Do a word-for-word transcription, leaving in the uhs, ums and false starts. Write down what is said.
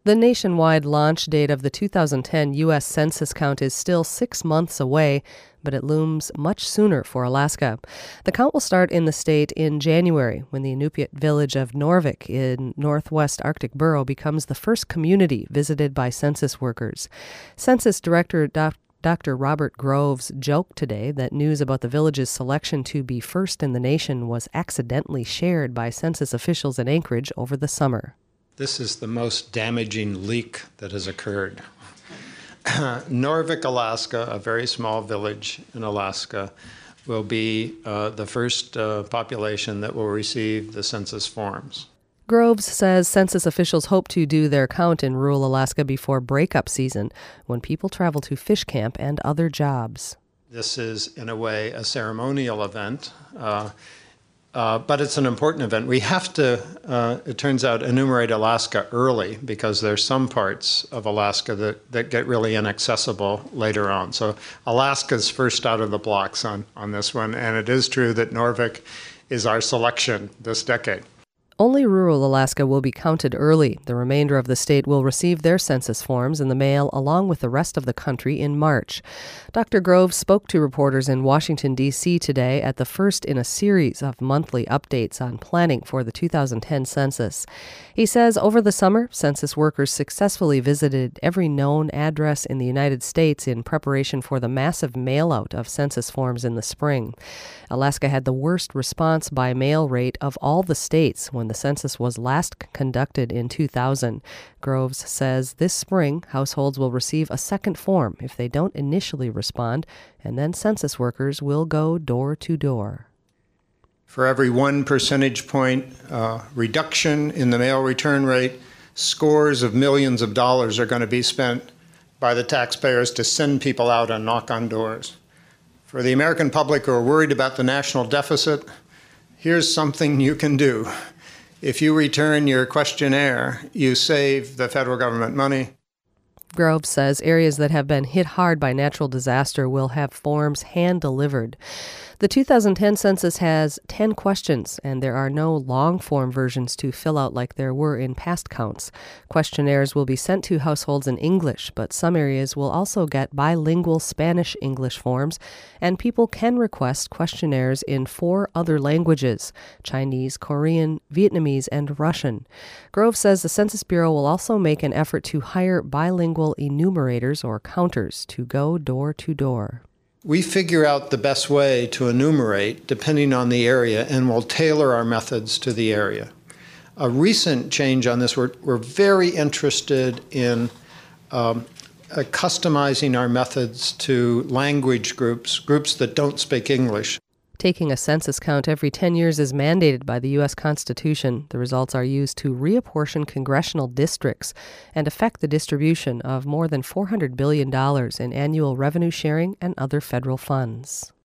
The nationwide launch date of the two thousand ten U S Census count is still six months away, but it looms much sooner for Alaska. The count will start in the state in January, when the Inupiat village of Norvik in northwest Arctic Borough becomes the first community visited by census workers. Census Director Doctor Robert Groves joked today that news about the village's selection to be first in the nation was accidentally shared by census officials in Anchorage over the summer. This is the most damaging leak that has occurred. Norvik, Alaska, a very small village in Alaska, will be uh, the first uh, population that will receive the census forms. Groves says census officials hope to do their count in rural Alaska before breakup season, when people travel to fish camp and other jobs. This is, in a way, a ceremonial event. Uh, Uh, but it's an important event. We have to, uh, it turns out, enumerate Alaska early because there's some parts of Alaska that, that get really inaccessible later on. So Alaska's first out of the blocks on, on this one, and it is true that Norvik is our selection this decade. Only rural Alaska will be counted early. The remainder of the state will receive their census forms in the mail along with the rest of the country in March. Doctor Groves spoke to reporters in Washington, D C today at the first in a series of monthly updates on planning for the two thousand ten census. He says over the summer, census workers successfully visited every known address in the United States in preparation for the massive mail-out of census forms in the spring. Alaska had the worst response by mail rate of all the states when the census was last conducted in two thousand. Groves says this spring, households will receive a second form if they don't initially respond, and then census workers will go door to door. For every one percentage point uh, reduction in the mail return rate, scores of millions of dollars are going to be spent by the taxpayers to send people out and knock on doors. For the American public who are worried about the national deficit, here's something you can do. If you return your questionnaire, you save the federal government money. Groves says areas that have been hit hard by natural disaster will have forms hand-delivered. The two thousand ten census has ten questions, and there are no long-form versions to fill out like there were in past counts. Questionnaires will be sent to households in English, but some areas will also get bilingual Spanish-English forms, and people can request questionnaires in four other languages: Chinese, Korean, Vietnamese, and Russian. Groves says the Census Bureau will also make an effort to hire bilingual enumerators or counters to go door to door. We figure out the best way to enumerate depending on the area, and we'll tailor our methods to the area. A recent change on this, we're, we're very interested in um, uh, customizing our methods to language groups, groups that don't speak English. Taking a census count every ten years is mandated by the U S Constitution. The results are used to reapportion congressional districts and affect the distribution of more than four hundred billion dollars in annual revenue sharing and other federal funds.